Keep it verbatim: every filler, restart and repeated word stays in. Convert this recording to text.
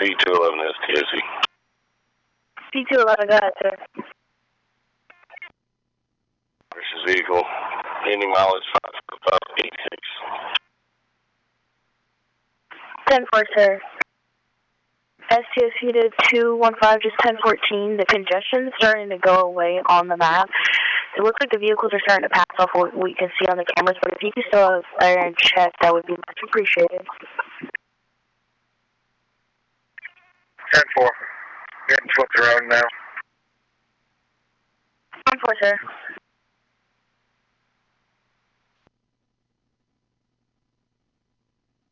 P two eleven S T S E. P two eleven, go ahead, sir. Versus vehicle. Ending mileage five five eight six. ten four, sir. S T S E to two one five, just ten fourteen. The congestion's starting to go away on the map. It looks like the vehicles are starting to pass off what we can see on the cameras, but if you could still have fire and check, that would be much appreciated. ten four. Getting flipped around now. ten four, sir.